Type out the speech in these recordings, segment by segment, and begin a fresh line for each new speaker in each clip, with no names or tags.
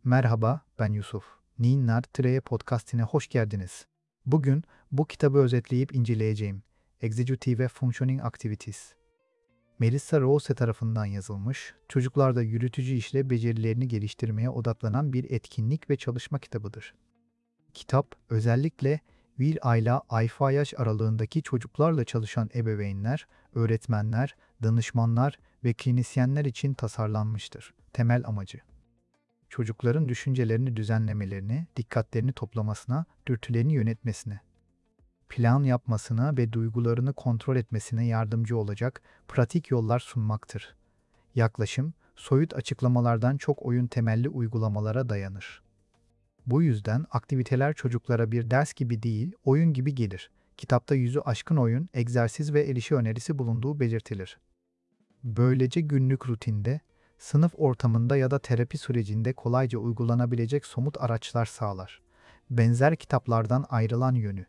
Merhaba, ben Yusuf. Ninnar Tire podcastine hoş geldiniz. Bugün bu kitabı özetleyip inceleyeceğim. Executive Functioning Activities. Melissa Rose tarafından yazılmış, çocuklarda yürütücü işlev becerilerini geliştirmeye odaklanan bir etkinlik ve çalışma kitabıdır. Kitap, özellikle 1 ila ayfa yaş aralığındaki çocuklarla çalışan ebeveynler, öğretmenler, danışmanlar ve klinisyenler için tasarlanmıştır. Temel amacı çocukların düşüncelerini düzenlemelerini, dikkatlerini toplamasına, dürtülerini yönetmesine, plan yapmasına ve duygularını kontrol etmesine yardımcı olacak pratik yollar sunmaktır. Yaklaşım, soyut açıklamalardan çok oyun temelli uygulamalara dayanır. Bu yüzden aktiviteler çocuklara bir ders gibi değil, oyun gibi gelir. Kitapta 100'ü aşkın oyun, egzersiz ve erişi önerisi bulunduğu belirtilir. Böylece günlük rutinde, sınıf ortamında ya da terapi sürecinde kolayca uygulanabilecek somut araçlar sağlar. Benzer kitaplardan ayrılan yönü,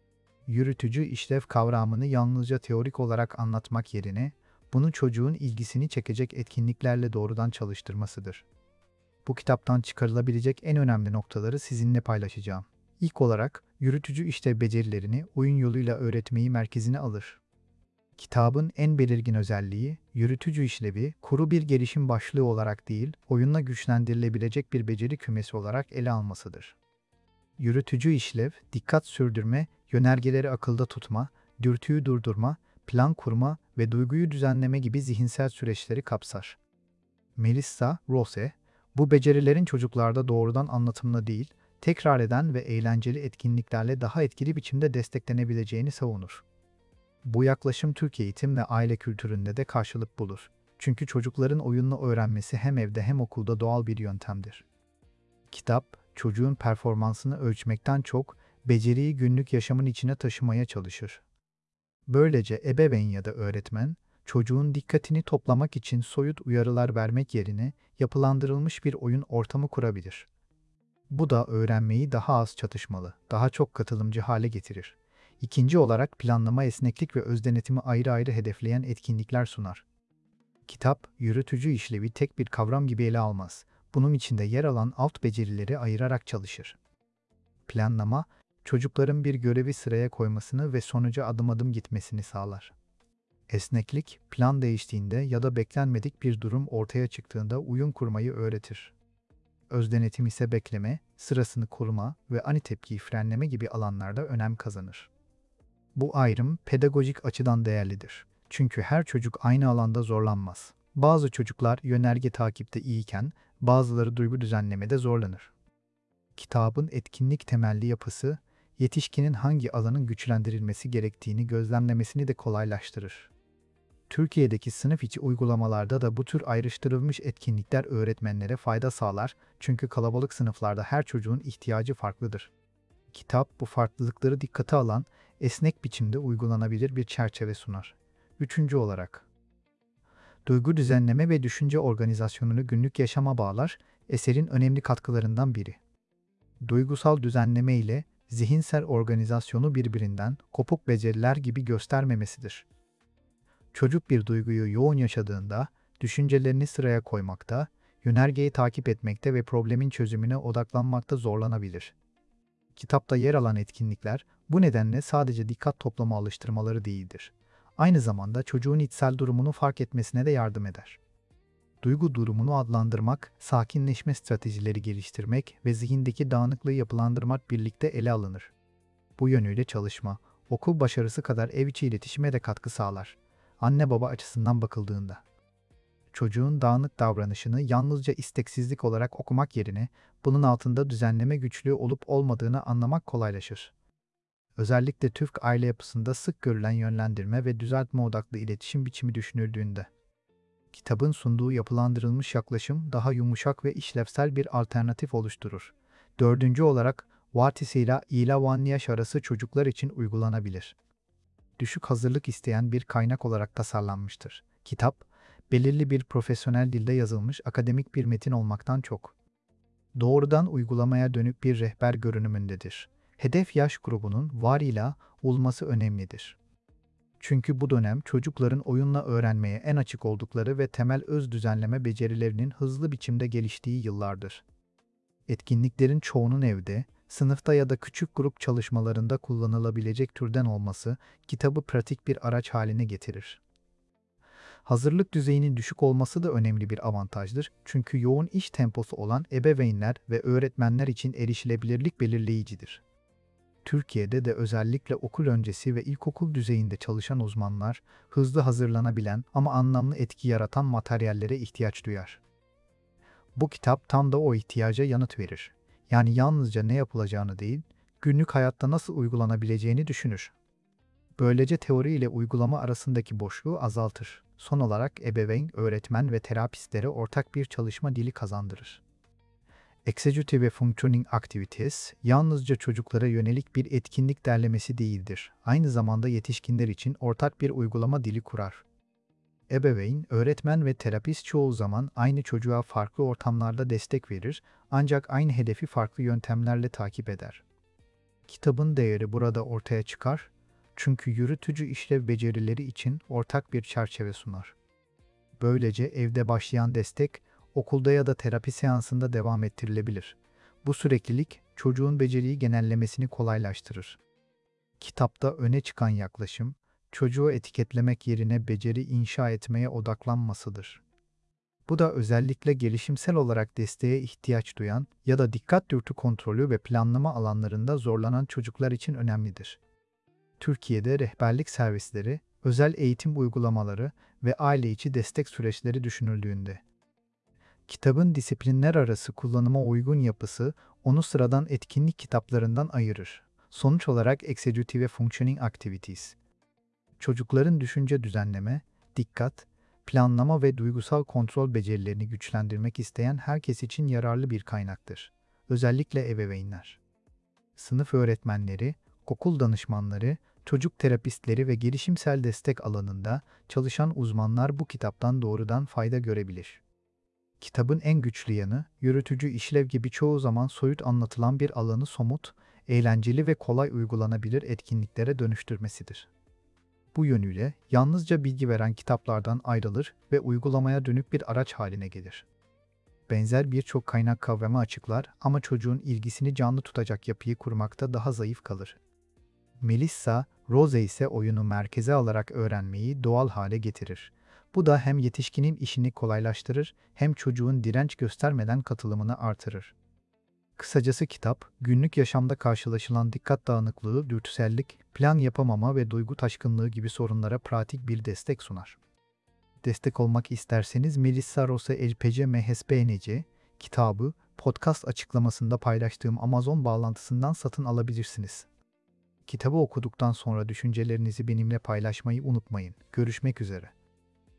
yürütücü işlev kavramını yalnızca teorik olarak anlatmak yerine, bunu çocuğun ilgisini çekecek etkinliklerle doğrudan çalıştırmasıdır. Bu kitaptan çıkarılabilecek en önemli noktaları sizinle paylaşacağım. İlk olarak, yürütücü işlev becerilerini oyun yoluyla öğretmeyi merkezine alır. Kitabın en belirgin özelliği, yürütücü işlevi kuru bir gelişim başlığı olarak değil, oyunla güçlendirilebilecek bir beceri kümesi olarak ele almasıdır. Yürütücü işlev, dikkat sürdürme, yönergeleri akılda tutma, dürtüyü durdurma, plan kurma ve duyguyu düzenleme gibi zihinsel süreçleri kapsar. Melissa Rose, bu becerilerin çocuklarda doğrudan anlatımla değil, tekrar eden ve eğlenceli etkinliklerle daha etkili biçimde desteklenebileceğini savunur. Bu yaklaşım Türk eğitim ve aile kültüründe de karşılık bulur. Çünkü çocukların oyunla öğrenmesi hem evde hem okulda doğal bir yöntemdir. Kitap, çocuğun performansını ölçmekten çok, beceriyi günlük yaşamın içine taşımaya çalışır. Böylece ebeveyn ya da öğretmen, çocuğun dikkatini toplamak için soyut uyarılar vermek yerine yapılandırılmış bir oyun ortamı kurabilir. Bu da öğrenmeyi daha az çatışmalı, daha çok katılımcı hale getirir. İkinci olarak planlama, esneklik ve özdenetimi ayrı ayrı hedefleyen etkinlikler sunar. Kitap, yürütücü işlevi tek bir kavram gibi ele almaz. Bunun içinde yer alan alt becerileri ayırarak çalışır. Planlama, çocukların bir görevi sıraya koymasını ve sonuca adım adım gitmesini sağlar. Esneklik, plan değiştiğinde ya da beklenmedik bir durum ortaya çıktığında uyum kurmayı öğretir. Özdenetim ise bekleme, sırasını kurma ve ani tepkiyi frenleme gibi alanlarda önem kazanır. Bu ayrım pedagojik açıdan değerlidir. Çünkü her çocuk aynı alanda zorlanmaz. Bazı çocuklar yönerge takipte iyiyken, bazıları duygu düzenlemede zorlanır. Kitabın etkinlik temelli yapısı, yetişkinin hangi alanın güçlendirilmesi gerektiğini gözlemlemesini de kolaylaştırır. Türkiye'deki sınıf içi uygulamalarda da bu tür ayrıştırılmış etkinlikler öğretmenlere fayda sağlar çünkü kalabalık sınıflarda her çocuğun ihtiyacı farklıdır. Kitap bu farklılıkları dikkate alan, esnek biçimde uygulanabilir bir çerçeve sunar. Üçüncü olarak, duygu düzenleme ve düşünce organizasyonunu günlük yaşama bağlar, eserin önemli katkılarından biri. Duygusal düzenleme ile zihinsel organizasyonu birbirinden kopuk beceriler gibi göstermemesidir. Çocuk bir duyguyu yoğun yaşadığında, düşüncelerini sıraya koymakta, yönergeyi takip etmekte ve problemin çözümüne odaklanmakta zorlanabilir. Kitapta yer alan etkinlikler, bu nedenle sadece dikkat toplama alıştırmaları değildir. Aynı zamanda çocuğun içsel durumunu fark etmesine de yardım eder. Duygu durumunu adlandırmak, sakinleşme stratejileri geliştirmek ve zihindeki dağınıklığı yapılandırmak birlikte ele alınır. Bu yönüyle çalışma, okul başarısı kadar ev içi iletişime de katkı sağlar. Anne baba açısından bakıldığında. Çocuğun dağınık davranışını yalnızca isteksizlik olarak okumak yerine bunun altında düzenleme güçlüğü olup olmadığını anlamak kolaylaşır. Özellikle Türk aile yapısında sık görülen yönlendirme ve düzeltme odaklı iletişim biçimi düşünüldüğünde. Kitabın sunduğu yapılandırılmış yaklaşım daha yumuşak ve işlevsel bir alternatif oluşturur. Dördüncü olarak, Vatis ile 1 yaş arası çocuklar için uygulanabilir. Düşük hazırlık isteyen bir kaynak olarak tasarlanmıştır. Kitap, belirli bir profesyonel dilde yazılmış akademik bir metin olmaktan çok, doğrudan uygulamaya dönük bir rehber görünümündedir. Hedef yaş grubunun varıyla olması önemlidir. Çünkü bu dönem çocukların oyunla öğrenmeye en açık oldukları ve temel öz düzenleme becerilerinin hızlı biçimde geliştiği yıllardır. Etkinliklerin çoğunun evde, sınıfta ya da küçük grup çalışmalarında kullanılabilecek türden olması kitabı pratik bir araç haline getirir. Hazırlık düzeyinin düşük olması da önemli bir avantajdır, çünkü yoğun iş temposu olan ebeveynler ve öğretmenler için erişilebilirlik belirleyicidir. Türkiye'de de özellikle okul öncesi ve ilkokul düzeyinde çalışan uzmanlar, hızlı hazırlanabilen ama anlamlı etki yaratan materyallere ihtiyaç duyar. Bu kitap tam da o ihtiyaca yanıt verir. Yani yalnızca ne yapılacağını değil, günlük hayatta nasıl uygulanabileceğini düşünür. Böylece teori ile uygulama arasındaki boşluğu azaltır. Son olarak ebeveyn, öğretmen ve terapistlere ortak bir çalışma dili kazandırır. Executive Functioning Activities, yalnızca çocuklara yönelik bir etkinlik derlemesi değildir. Aynı zamanda yetişkinler için ortak bir uygulama dili kurar. Ebeveyn, öğretmen ve terapist çoğu zaman aynı çocuğa farklı ortamlarda destek verir, ancak aynı hedefi farklı yöntemlerle takip eder. Kitabın değeri burada ortaya çıkar, çünkü yürütücü işlev becerileri için ortak bir çerçeve sunar. Böylece evde başlayan destek, okulda ya da terapi seansında devam ettirilebilir. Bu süreklilik, çocuğun beceriyi genellemesini kolaylaştırır. Kitapta öne çıkan yaklaşım, çocuğu etiketlemek yerine beceri inşa etmeye odaklanmasıdır. Bu da özellikle gelişimsel olarak desteğe ihtiyaç duyan ya da dikkat dürtü kontrolü ve planlama alanlarında zorlanan çocuklar için önemlidir. Türkiye'de rehberlik servisleri, özel eğitim uygulamaları ve aile içi destek süreçleri düşünüldüğünde, kitabın disiplinler arası kullanıma uygun yapısı onu sıradan etkinlik kitaplarından ayırır. Sonuç olarak Executive Functioning Activities, çocukların düşünce düzenleme, dikkat, planlama ve duygusal kontrol becerilerini güçlendirmek isteyen herkes için yararlı bir kaynaktır. Özellikle ebeveynler, sınıf öğretmenleri, okul danışmanları, çocuk terapistleri ve gelişimsel destek alanında çalışan uzmanlar bu kitaptan doğrudan fayda görebilir. Kitabın en güçlü yanı, yürütücü işlev gibi çoğu zaman soyut anlatılan bir alanı somut, eğlenceli ve kolay uygulanabilir etkinliklere dönüştürmesidir. Bu yönüyle yalnızca bilgi veren kitaplardan ayrılır ve uygulamaya dönük bir araç haline gelir. Benzer birçok kaynak kavramı açıklar ama çocuğun ilgisini canlı tutacak yapıyı kurmakta daha zayıf kalır. Melissa, Rose ise oyunu merkeze alarak öğrenmeyi doğal hale getirir. Bu da hem yetişkinin işini kolaylaştırır hem çocuğun direnç göstermeden katılımını artırır. Kısacası kitap, günlük yaşamda karşılaşılan dikkat dağınıklığı, dürtüsellik, plan yapamama ve duygu taşkınlığı gibi sorunlara pratik bir destek sunar. Destek olmak isterseniz Melissa Rose LPC MHSBNC kitabı podcast açıklamasında paylaştığım Amazon bağlantısından satın alabilirsiniz. Kitabı okuduktan sonra düşüncelerinizi benimle paylaşmayı unutmayın. Görüşmek üzere.